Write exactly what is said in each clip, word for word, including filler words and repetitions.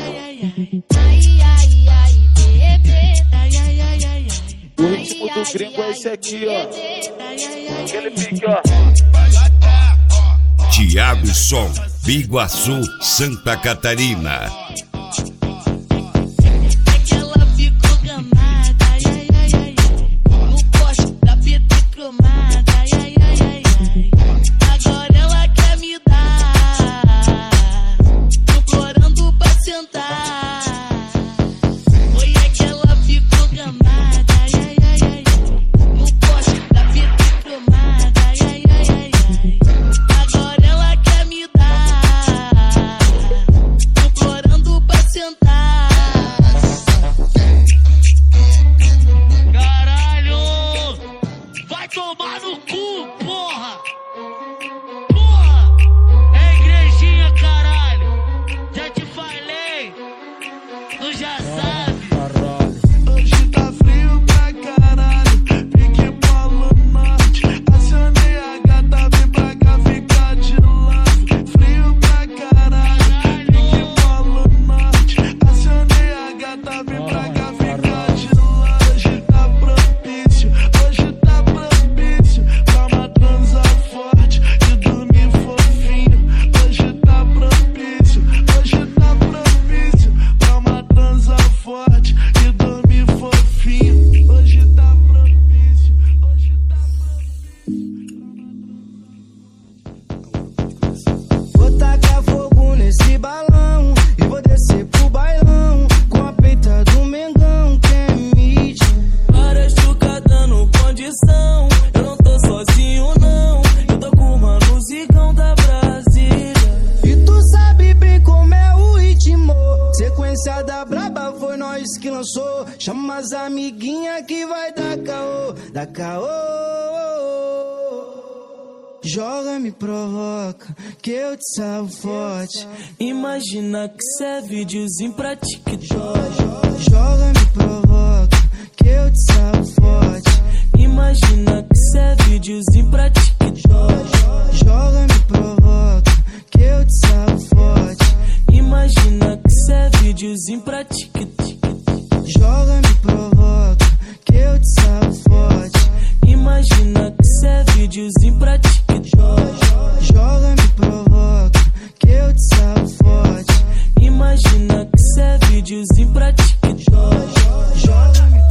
O ritmo do gringo é esse aqui, ó. Aquele pique, ó. Thiago Som, Biguaçu, Santa Catarina. Ela ficou gamada, ai, ai, ai, ai. No poste da P T cromada, ai, ai, ai, ai, ai. Agora ela quer me dar, implorando pra sentar. Foi é que ela ficou gamada, ai, ai, ai, ai. No poste da P T cromada, ai, ai, ai, ai, ai. Agora ela quer me dar, implorando pra sentar. Caralho! Vai tomar no cu, porra! Porra! É igrejinha, caralho! Já te falei! Tu já sabe! Hoje tá frio pra caralho, pique Polo Norte. Acionei a gata, vem pra cá ficar de lado. Frio pra caralho, pique Polo Norte. Acionei a gata, vem pra cá ficar de lado. Hoje tá propício, hoje tá propício pra uma transa forte e dormir fofinho. Hoje tá propício, hoje tá propício pra uma transa forte e dormir fofinho. Hoje tá propício, hoje tá propício. Vou tacar fogo nesse balão e vou descer pro bailão com a peita do Mengão, que é mídia. Várias chucas dando condição, eu não tô sozinho não, eu tô com o mano Zigão da Brasília. E tu sabe bem como é o ritmo, sequência da braba foi nós que lançou. Chama as amiguinha que vai dar caô, dar caô. Joga, me provoca, que eu te salvo forte. Imagina que cê é videozinho pra TikTok. Joga, me provoca, que eu te salvo forte. Imagina que cê é videozinho pra TikTok. Joga, me provoca, que eu te salvo forte. Imagina que cê é videozinho pra TikTok. Joga, me provoca, que eu te salvo forte. Imagina que cê é videozinho pra TikTok. Joga, me provoca, que eu te salvo forte. Imagina que cê é videozinho pra TikTok. Joga, me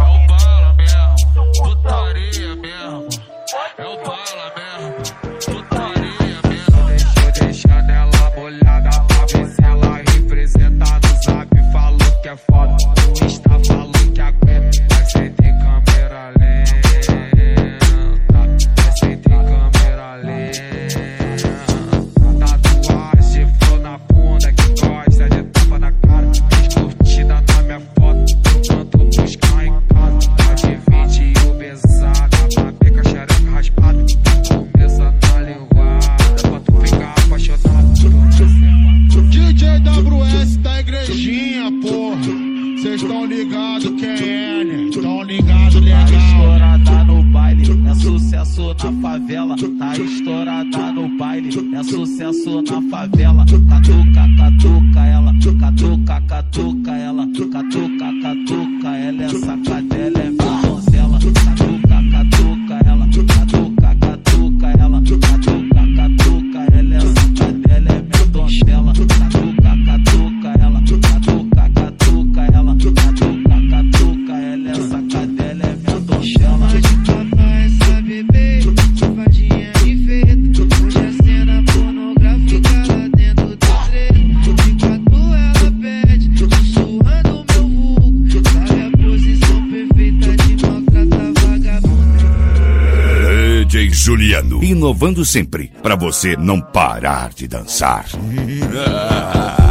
Putaria mesmo, é o bala mesmo, putaria mesmo. Deixa eu deixar ela molhada pra ver se ela representa no zap. Falou que é foda, no Insta falou que aguenta. Mas sem ter câmera lenta, mas sem ter câmera lenta. Tatuagem, flor na bunda que gosta de tapa na cara. Fiz curtida na minha foto, enquanto buscar em casa. De vinte e o pesada, pra peca xereca raspada. Começa na linguada, pra tu ficar apaixonado. D J W S da igrejinha, porra. Cês tão ligado quem é, né? Tão ligado Tá legal. estourada no baile, é sucesso na favela. Tá estourada no baile, é sucesso na favela. Catuca, catuca ela, catuca, catuca ela, catuca, catuca ela, essa cadela é minha donzela. Catuca, catuca ela, catuca, catuca ela, catuca, catuca ela, essa cadela é minha donzela. Catuca, catuca ela, catuca, catuca ela, catuca, catuca ela, essa cadela é minha donzela. Papai, essa bebê, safadinha e feita. Hoje a cena pornográfica lá dentro do trem. Enquanto ela pede, sussurrando o meu vulgo. Sabe a posição perfeita de maltrata vagabunda. D J Juliano, inovando sempre, pra você não parar de dançar.